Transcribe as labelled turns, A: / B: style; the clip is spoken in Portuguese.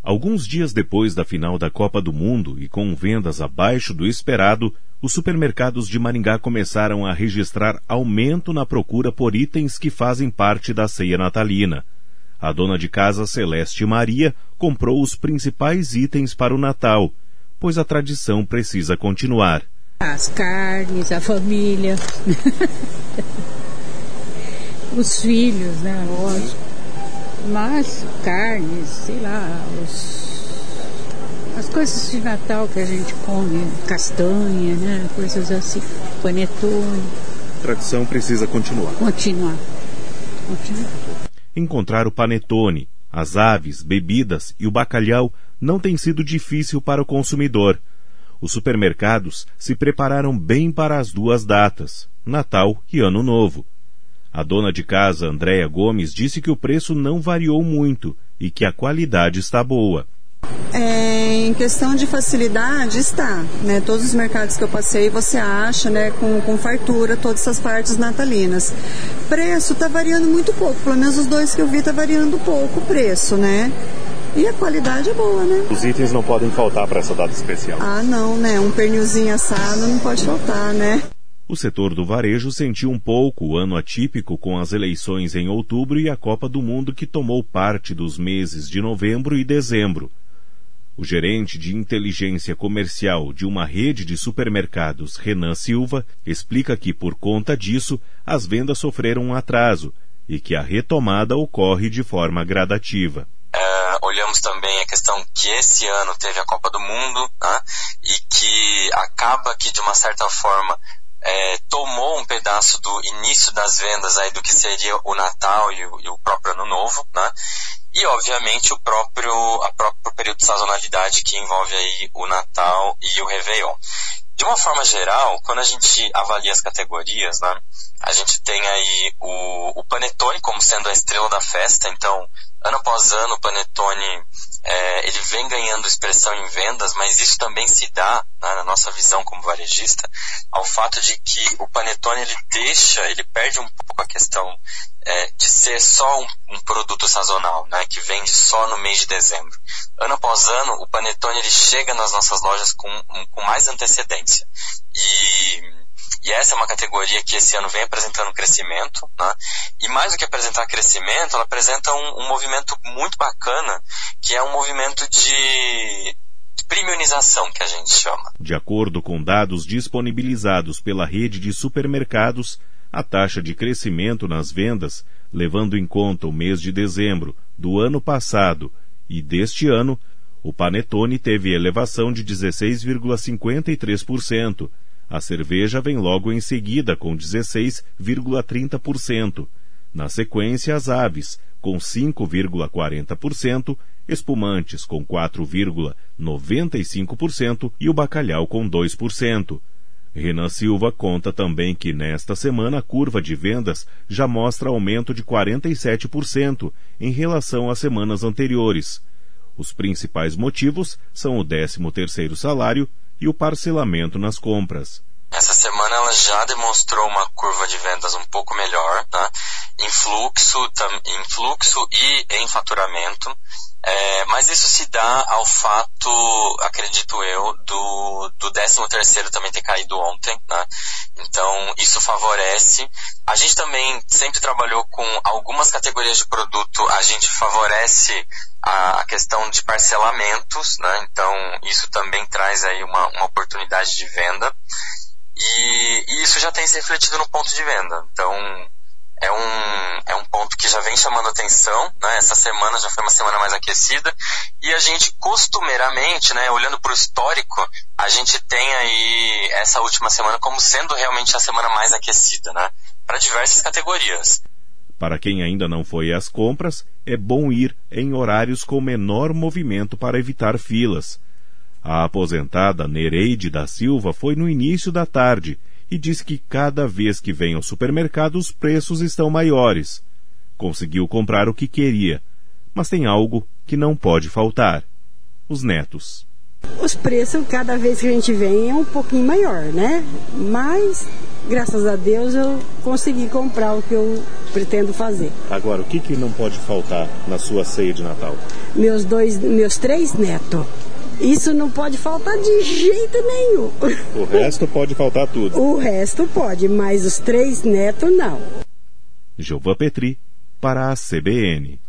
A: Alguns dias depois da final da Copa do Mundo e com vendas abaixo do esperado, os supermercados de Maringá começaram a registrar aumento na procura por itens que fazem parte da ceia natalina. A dona de casa Celeste Maria comprou os principais itens para o Natal, pois a tradição precisa continuar.
B: As carnes, a família, os filhos, né, lógico. Mas carnes, sei lá, as coisas de Natal que a gente come, castanha, né, coisas assim, panetone.
A: A tradição precisa continuar.
B: Continuar.
A: Encontrar o panetone, as aves, bebidas e o bacalhau não tem sido difícil para o consumidor. Os supermercados se prepararam bem para as duas datas, Natal e Ano Novo. A dona de casa, Andréia Gomes, disse que o preço não variou muito e que a qualidade está boa.
C: Em questão de facilidade, está, né? Todos os mercados que eu passei, você acha, né, com fartura, todas essas partes natalinas. Preço está variando muito pouco, pelo menos os dois que eu vi está variando pouco o preço, né? E a qualidade é boa, né?
A: Os itens não podem faltar para essa data especial.
C: Ah, não, né? Um pernilzinho assado não pode faltar, né?
A: O setor do varejo sentiu um pouco o ano atípico com as eleições em outubro e a Copa do Mundo que tomou parte dos meses de novembro e dezembro. O gerente de inteligência comercial de uma rede de supermercados, Renan Silva, explica que, por conta disso, as vendas sofreram um atraso e que a retomada ocorre de forma gradativa.
D: Olhamos também a questão que esse ano teve a Copa do Mundo, né, e que acaba que, de uma certa forma, tomou um pedaço do início das vendas aí do que seria o Natal e o próprio Ano Novo, né? E, obviamente, o próprio período de sazonalidade que envolve aí o Natal e o Réveillon. De uma forma geral, quando a gente avalia as categorias, né, a gente tem aí o panetone como sendo a estrela da festa. Então, ano após ano, o panetone ele vem ganhando expressão em vendas, mas isso também se dá, né, na nossa visão como varejista, ao fato de que o panetone ele perde um pouco a questão de ser só um produto sazonal, né, que vende só no mês de dezembro. Ano após ano, o panetone ele chega nas nossas lojas com mais antecedência. E essa é uma categoria que esse ano vem apresentando crescimento, né? E mais do que apresentar crescimento, ela apresenta um movimento muito bacana, que é um movimento de premiumização, que a gente chama.
A: De acordo com dados disponibilizados pela rede de supermercados, a taxa de crescimento nas vendas, levando em conta o mês de dezembro do ano passado e deste ano, o panetone teve elevação de 16,53%. A cerveja vem logo em seguida com 16,30%. Na sequência, as aves, com 5,40%, espumantes com 4,95% e o bacalhau com 2%. Renan Silva conta também que nesta semana a curva de vendas já mostra aumento de 47% em relação às semanas anteriores. Os principais motivos são o 13º salário e o parcelamento nas compras.
D: Essa semana ela já demonstrou uma curva de vendas um pouco melhor, né? em fluxo e em faturamento, mas isso se dá ao fato, acredito eu, do 13º também ter caído ontem, né? Então isso favorece. A gente também sempre trabalhou com algumas categorias de produto, a gente favorece a questão de parcelamentos, né? Então isso também traz aí uma oportunidade de venda, e isso já tem se refletido no ponto de venda. Então é um ponto que já vem chamando atenção, né? Essa semana já foi uma semana mais aquecida, e a gente costumeiramente, né, olhando para o histórico, a gente tem aí essa última semana como sendo realmente a semana mais aquecida, né, para diversas categorias.
A: Para quem ainda não foi às compras, é bom ir em horários com menor movimento para evitar filas. A aposentada Nereide da Silva foi no início da tarde e diz que cada vez que vem ao supermercado os preços estão maiores. Conseguiu comprar o que queria, mas tem algo que não pode faltar: os netos.
E: Os preços, cada vez que a gente vem, é um pouquinho maior, né? Mas, graças a Deus, eu consegui comprar o que eu pretendo fazer.
A: Agora, o que não pode faltar na sua ceia de Natal?
E: Meus 3 netos. Isso não pode faltar de jeito nenhum.
A: O resto pode faltar tudo.
E: O resto pode, mas os 3 netos não.
A: Gilvan Petri, para a CBN.